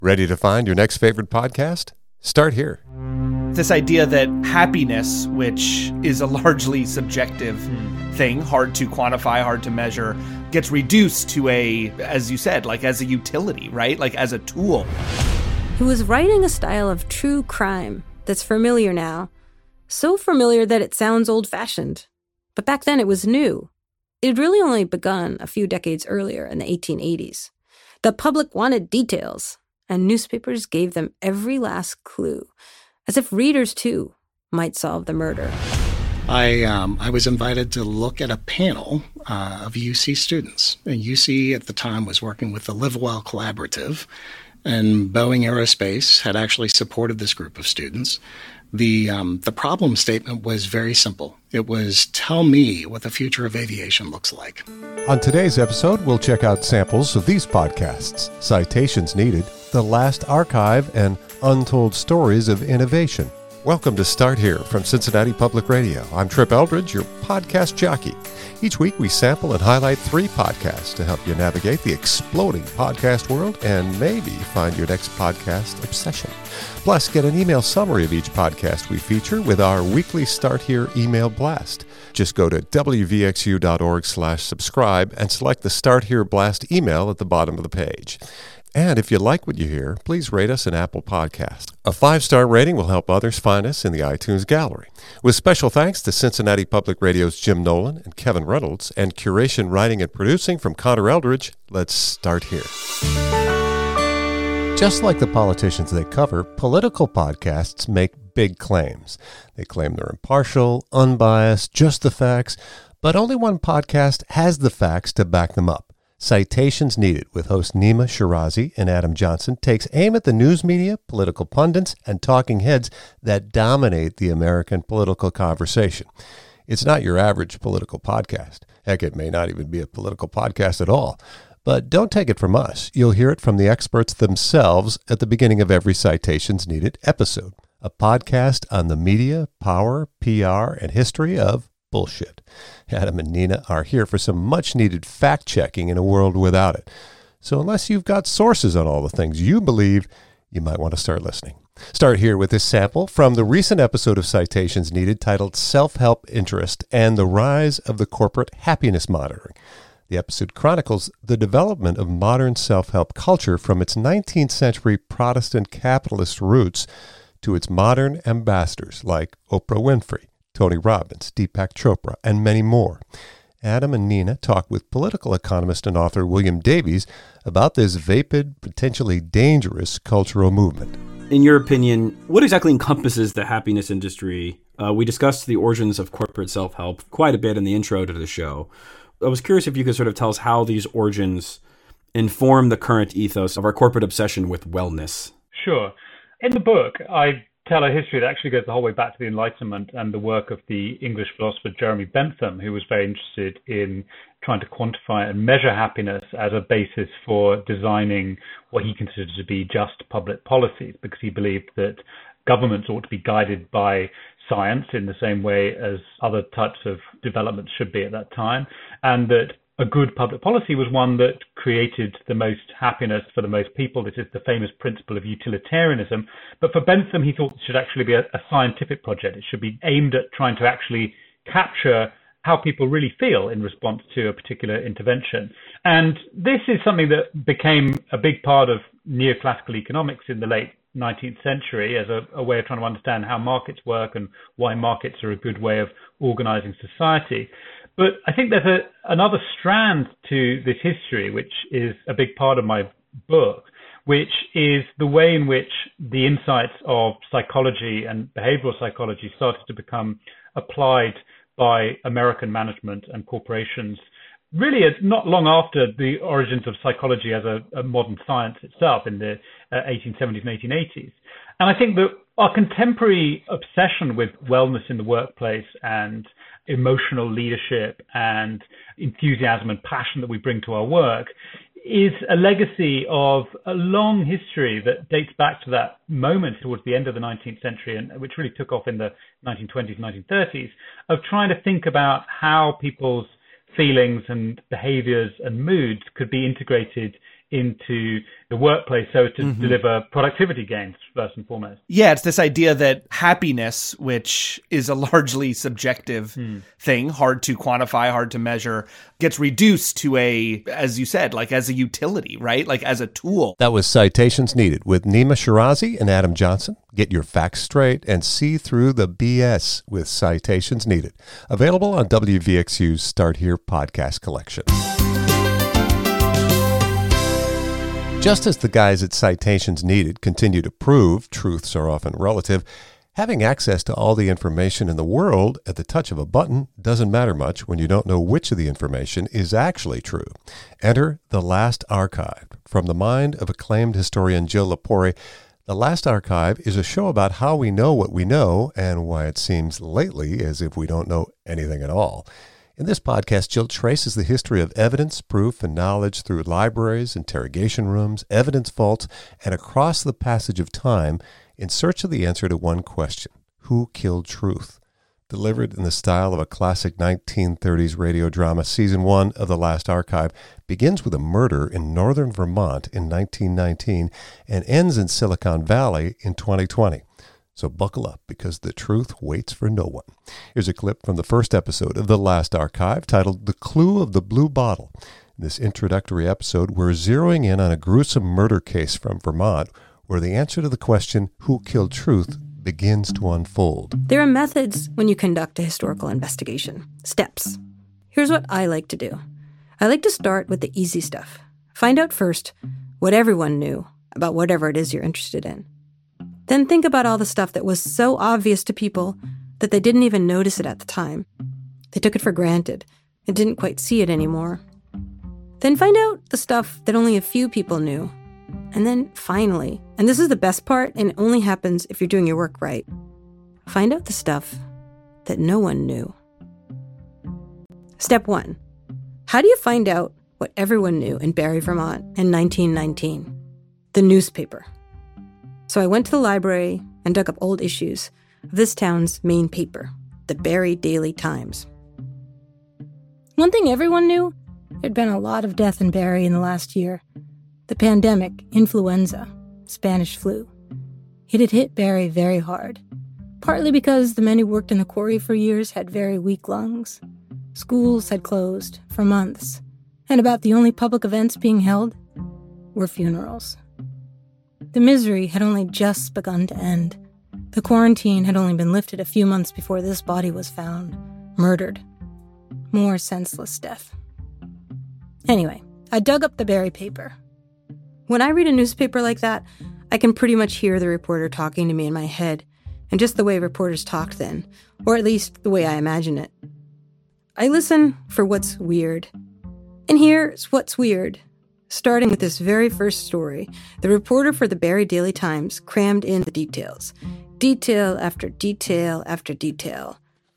Ready to find your next favorite podcast? Start here. This idea that happiness, which is a largely subjective thing, hard to quantify, hard to measure, gets reduced to as you said, like as a utility, right? Like as a tool. He was writing a style of true crime that's familiar now. So familiar that it sounds old-fashioned. But back then it was new. It had really only begun a few decades earlier in the 1880s. The public wanted details, and newspapers gave them every last clue, as if readers, too, might solve the murder. I was invited to look at a panel of UC students. And UC at the time was working with the Live Well Collaborative, and Boeing Aerospace had actually supported this group of students. The problem statement was very simple. It was, tell me what the future of aviation looks like. On today's episode, we'll check out samples of these podcasts, Citations Needed, The Last Archive, and Untold Stories of Innovation. Welcome to Start Here from Cincinnati Public Radio. I'm Trip Eldridge, your podcast jockey. Each week we sample and highlight 3 podcasts to help you navigate the exploding podcast world and maybe find your next podcast obsession. Plus, get an email summary of each podcast we feature with our weekly Start Here email blast. Just go to wvxu.org/subscribe and select the Start Here blast email at the bottom of the page. And if you like what you hear, please rate us an Apple Podcast. A 5-star rating will help others find us in the iTunes gallery. With special thanks to Cincinnati Public Radio's Jim Nolan and Kevin Reynolds, and curation, writing, and producing from Connor Eldridge, let's start here. Just like the politicians they cover, political podcasts make big claims. They claim they're impartial, unbiased, just the facts, but only one podcast has the facts to back them up. Citations Needed, with host Nima Shirazi and Adam Johnson, takes aim at the news media, political pundits, and talking heads that dominate the American political conversation. It's not your average political podcast. Heck, it may not even be a political podcast at all. But don't take it from us. You'll hear it from the experts themselves at the beginning of every Citations Needed episode. A podcast on the media, power, PR, and history of bullshit. Adam and Nina are here for some much-needed fact-checking in a world without it. So unless you've got sources on all the things you believe, you might want to start listening. Start here with this sample from the recent episode of Citations Needed titled Self-Help Interest and the Rise of the Corporate Happiness Monitoring. The episode chronicles the development of modern self-help culture from its 19th century Protestant capitalist roots to its modern ambassadors like Oprah Winfrey, Tony Robbins, Deepak Chopra, and many more. Adam and Nina talk with political economist and author William Davies about this vapid, potentially dangerous cultural movement. In your opinion, what exactly encompasses the happiness industry? We discussed the origins of corporate self-help quite a bit in the intro to the show. I was curious if you could sort of tell us how these origins inform the current ethos of our corporate obsession with wellness. Sure. In the book, I tell a history that actually goes the whole way back to the Enlightenment and the work of the English philosopher Jeremy Bentham, who was very interested in trying to quantify and measure happiness as a basis for designing what he considered to be just public policies, because he believed that governments ought to be guided by science in the same way as other types of developments should be at that time, and that a good public policy was one that created the most happiness for the most people. This is the famous principle of utilitarianism. But for Bentham, he thought it should actually be a scientific project. It should be aimed at trying to actually capture how people really feel in response to a particular intervention. And this is something that became a big part of neoclassical economics in the late 19th century as a way of trying to understand how markets work and why markets are a good way of organizing society. But I think there's another strand to this history, which is a big part of my book, which is the way in which the insights of psychology and behavioral psychology started to become applied by American management and corporations, really not long after the origins of psychology as a modern science itself in the 1870s and 1880s. And I think that our contemporary obsession with wellness in the workplace and emotional leadership and enthusiasm and passion that we bring to our work is a legacy of a long history that dates back to that moment towards the end of the 19th century, and which really took off in the 1920s, 1930s, of trying to think about how people's feelings and behaviors and moods could be integrated into the workplace so as to deliver productivity gains, first and foremost. Yeah, it's this idea that happiness, which is a largely subjective thing, hard to quantify, hard to measure, gets reduced to a, as you said, like as a utility, right? Like as a tool. That was Citations Needed with Nima Shirazi and Adam Johnson. Get your facts straight and see through the BS with Citations Needed. Available on WVXU's Start Here podcast collection. Just as the guys at Citations Needed continue to prove truths are often relative, having access to all the information in the world at the touch of a button doesn't matter much when you don't know which of the information is actually true. Enter The Last Archive. From the mind of acclaimed historian Jill Lepore, The Last Archive is a show about how we know what we know and why it seems lately as if we don't know anything at all. In this podcast, Jill traces the history of evidence, proof, and knowledge through libraries, interrogation rooms, evidence vaults, and across the passage of time in search of the answer to one question: who killed truth? Delivered in the style of a classic 1930s radio drama, Season 1 of The Last Archive begins with a murder in northern Vermont in 1919 and ends in Silicon Valley in 2020. So buckle up, because the truth waits for no one. Here's a clip from the first episode of The Last Archive titled The Clue of the Blue Bottle. In this introductory episode, we're zeroing in on a gruesome murder case from Vermont where the answer to the question, who killed truth, begins to unfold. There are methods when you conduct a historical investigation. Steps. Here's what I like to do. I like to start with the easy stuff. Find out first what everyone knew about whatever it is you're interested in. Then think about all the stuff that was so obvious to people that they didn't even notice it at the time. They took it for granted and didn't quite see it anymore. Then find out the stuff that only a few people knew. And then finally, and this is the best part, and it only happens if you're doing your work right, find out the stuff that no one knew. Step 1. How do you find out what everyone knew in Barre, Vermont in 1919? The newspaper. So I went to the library and dug up old issues of this town's main paper, the Barre Daily Times. One thing everyone knew, there'd been a lot of death in Barre in the last year. The pandemic, influenza, Spanish flu. It had hit Barre very hard, partly because the men who worked in the quarry for years had very weak lungs. Schools had closed for months, and about the only public events being held were funerals. The misery had only just begun to end. The quarantine had only been lifted a few months before this body was found, murdered. More senseless death. Anyway, I dug up the Barre paper. When I read a newspaper like that, I can pretty much hear the reporter talking to me in my head, and just the way reporters talked then, or at least the way I imagine it. I listen for what's weird. And here's what's weird. Starting with this very first story, the reporter for the Barre Daily Times crammed in the details. Detail after detail after detail.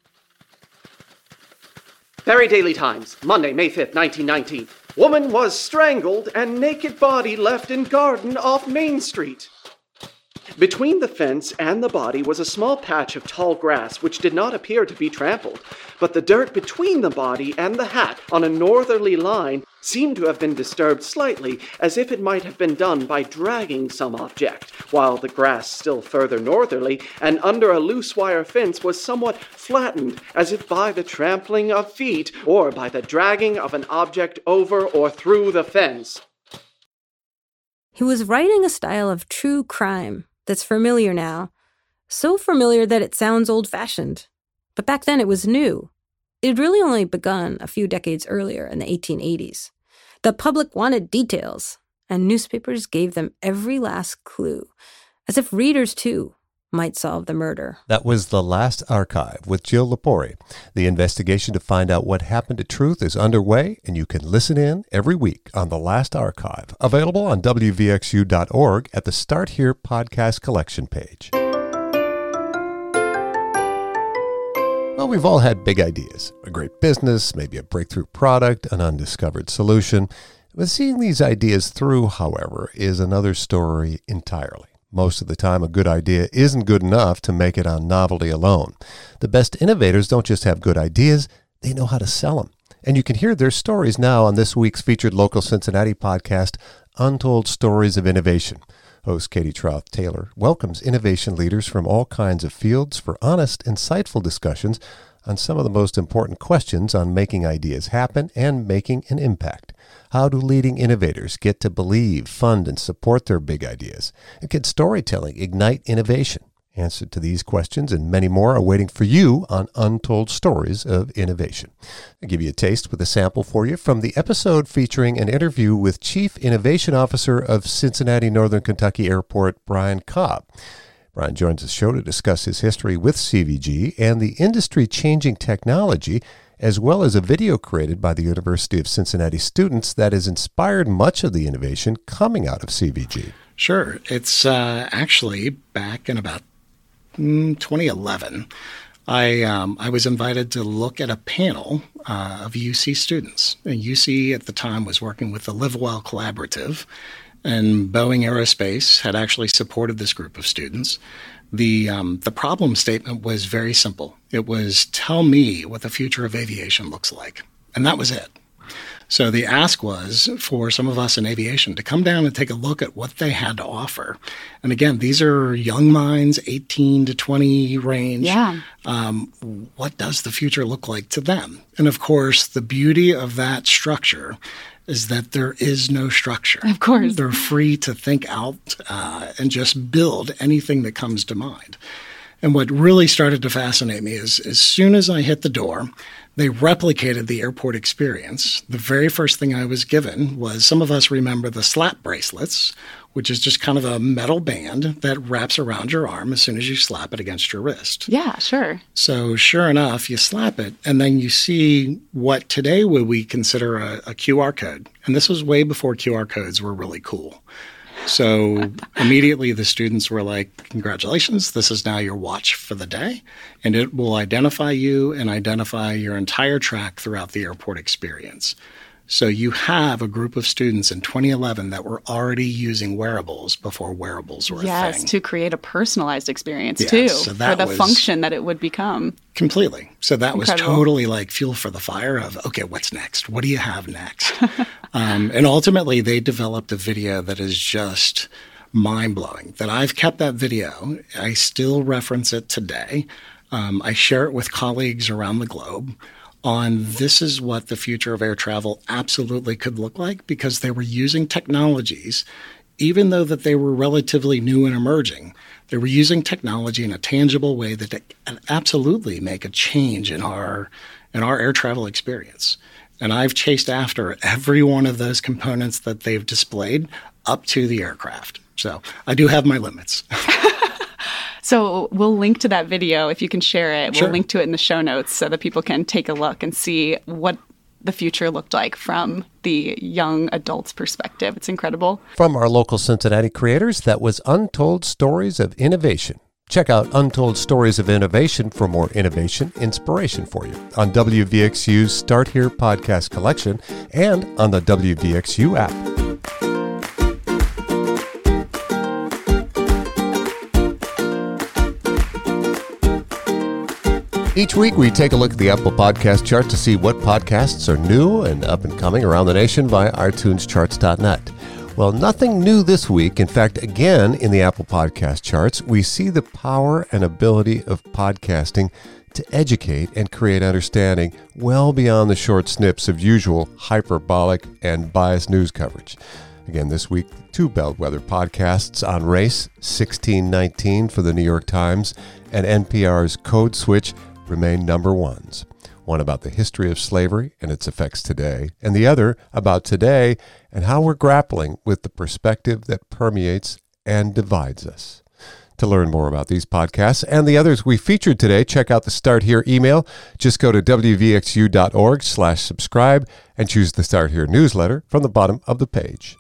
Barre Daily Times, Monday, May 5th, 1919. Woman was strangled and naked body left in garden off Main Street. Between the fence and the body was a small patch of tall grass which did not appear to be trampled, but the dirt between the body and the hat on a northerly line seemed to have been disturbed slightly, as if it might have been done by dragging some object, while the grass still further northerly and under a loose wire fence was somewhat flattened, as if by the trampling of feet or by the dragging of an object over or through the fence. He was writing a style of true crime that's familiar now, so familiar that it sounds old-fashioned. But back then it was new. It had really only begun a few decades earlier in the 1880s. The public wanted details, and newspapers gave them every last clue, as if readers, too, might solve the murder. That was The Last Archive with Jill Lepore. The investigation to find out what happened to truth is underway, and you can listen in every week on The Last Archive, available on WVXU.org at the Start Here podcast collection page. Well, we've all had big ideas, a great business, maybe a breakthrough product, an undiscovered solution. But seeing these ideas through, however, is another story entirely. Most of the time, a good idea isn't good enough to make it on novelty alone. The best innovators don't just have good ideas, they know how to sell them. And you can hear their stories now on this week's featured local Cincinnati podcast, Untold Stories of Innovation. Host Katie Troth Taylor welcomes innovation leaders from all kinds of fields for honest, insightful discussions on some of the most important questions on making ideas happen and making an impact. How do leading innovators get to believe, fund, and support their big ideas? And can storytelling ignite innovation? Answer to these questions and many more are waiting for you on Untold Stories of Innovation. I'll give you a taste with a sample for you from the episode featuring an interview with Chief Innovation Officer of Cincinnati Northern Kentucky Airport, Brian Cobb. Brian joins the show to discuss his history with CVG and the industry-changing technology, as well as a video created by the University of Cincinnati students that has inspired much of the innovation coming out of CVG. Sure. It's actually back in about 2011, I was invited to look at a panel of UC students. And UC at the time was working with the Live Well Collaborative, and Boeing Aerospace had actually supported this group of students. The problem statement was very simple. It was, tell me what the future of aviation looks like. And that was it. So the ask was for some of us in aviation to come down and take a look at what they had to offer. And again, these are young minds, 18 to 20 range. Yeah. What does the future look like to them? And of course, the beauty of that structure is that there is no structure. Of course. They're free to think out and just build anything that comes to mind. And what really started to fascinate me is as soon as I hit the door, they replicated the airport experience. The very first thing I was given was, some of us remember the slap bracelets, which is just kind of a metal band that wraps around your arm as soon as you slap it against your wrist. Yeah, sure. So sure enough, you slap it, and then you see what today would we consider a QR code. And this was way before QR codes were really cool. So immediately the students were like, congratulations, this is now your watch for the day, and it will identify you and identify your entire track throughout the airport experience. So you have a group of students in 2011 that were already using wearables before wearables were a thing. Yes, to create a personalized experience too, so for the function that it would become. Completely. So that Incredible. Was totally like fuel for the fire of, okay, what's next? What do you have next? And ultimately, they developed a video that is just mind-blowing, that I've kept that video. I still reference it today. I share it with colleagues around the globe on this is what the future of air travel absolutely could look like, because they were using technologies, even though that they were relatively new and emerging, they were using technology in a tangible way that can absolutely make a change in our air travel experience. And I've chased after every one of those components that they've displayed up to the aircraft. So I do have my limits. So we'll link to that video if you can share it. Sure. We'll link to it in the show notes so that people can take a look and see what the future looked like from the young adult's perspective. It's incredible. From our local Cincinnati creators, that was Untold Stories of Innovation. Check out Untold Stories of Innovation for more innovation inspiration for you on WVXU's Start Here podcast collection and on the WVXU app. Each week, we take a look at the Apple Podcast chart to see what podcasts are new and up and coming around the nation via iTunescharts.net. Well, nothing new this week. In fact, again, in the Apple Podcast charts, we see the power and ability of podcasting to educate and create understanding well beyond the short snips of usual hyperbolic and biased news coverage. Again, this week, two bellwether podcasts on race, 1619 for the New York Times and NPR's Code Switch, remain number ones. One about the history of slavery and its effects today, and the other about today and how we're grappling with the perspective that permeates and divides us. To learn more about these podcasts and the others we featured today, check out the Start Here email. Just go to wvxu.org/subscribe and choose the Start Here newsletter from the bottom of the page.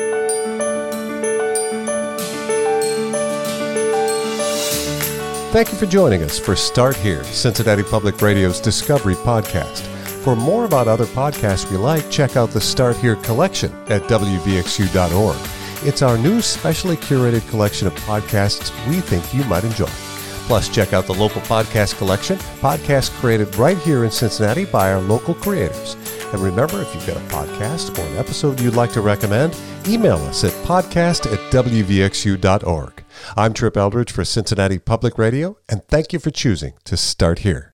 Thank you for joining us for Start Here, Cincinnati Public Radio's Discovery Podcast. For more about other podcasts we like, check out the Start Here collection at wvxu.org. It's our new specially curated collection of podcasts we think you might enjoy. Plus, check out the local podcast collection, podcasts created right here in Cincinnati by our local creators. And remember, if you've got a podcast or an episode you'd like to recommend, email us at podcast@wvxu.org. I'm Trip Eldridge for Cincinnati Public Radio, and thank you for choosing to start here.